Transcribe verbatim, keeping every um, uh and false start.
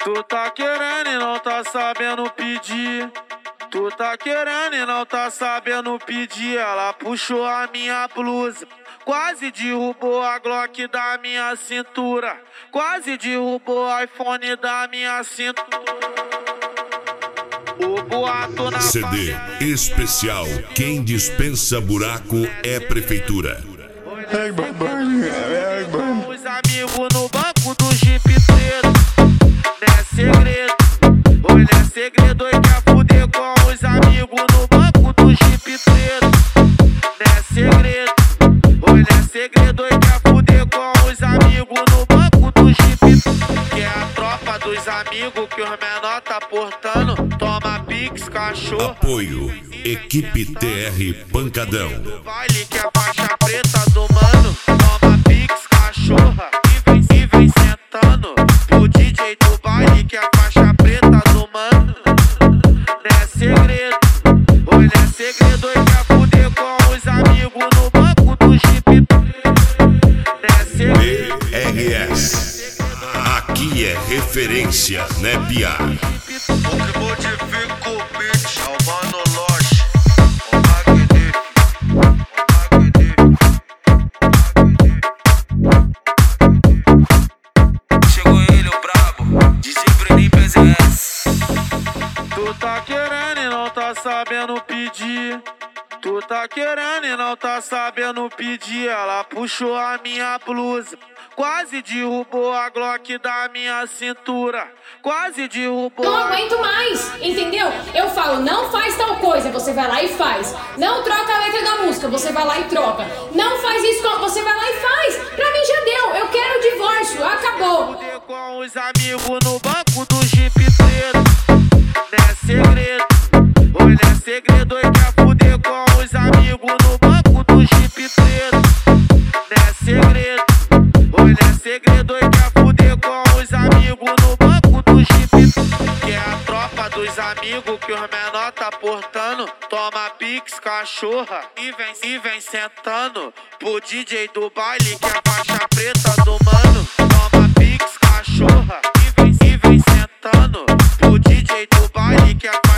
Tu tá querendo e não tá sabendo pedir. Tu tá querendo e não tá sabendo pedir. Ela puxou a minha blusa, quase derrubou a Glock da minha cintura, quase derrubou o iPhone da minha cintura. O boato na C D especial. Quem dispensa buraco é prefeitura. Ai, babagem, ai, babagem. Os amigos no banco do Jeep preto. Não é segredo, hoje não é segredo. Oi, quer fuder com os amigos no banco do Jeep preto. Não é segredo, hoje não é segredo. Oi, quer fuder com os amigos no banco do Jeep preto. Que é a tropa dos amigos que os menor tá portando. Toma pix, cachorro. Apoio, equipe T R Pancadão. Baile que é faixa preta do mano. Toma pix, cachorra. E vem, e vem sentando. O D J do baile que é faixa preta do mano. Não é segredo, hoje não é segredo. Hoje quer fuder com os amigos no banco do Jeep. Não é segredo. B R S. Aqui é referência, né, Pia? O que modifica o beat é o Mano Loche, o Magnífico, o Magnífico. Chegou ele, o brabo, D J Brenin P Z S. Tu tá querendo e não tá sabendo pedir. Tu tá querendo e não tá sabendo pedir. Ela puxou a minha blusa, quase derrubou a Glock da minha cintura, quase derrubou. Não aguento mais, entendeu? Eu falo, não faz tal coisa, você vai lá e faz. Não troca a letra da música, você vai lá e troca. Não faz isso, você vai lá e faz. Pra mim já deu, eu quero o divórcio, acabou. Com os amigos no banco do Jeep preto. Não é segredo, hoje não é segredo. Hoje quer fuder com os amigos no banco do Jeep preto. Não é segredo, hoje não é segredo. Hoje quer fuder com os amigos no banco do Jeep. Que é a tropa dos amigos que os menor tá portando. Toma pix, cachorra. E vem, e vem sentando. Pro D J do baile que é faixa preta do mano. Toma pix, cachorra. E vem, e vem sentando. Pro D J do baile que é faixa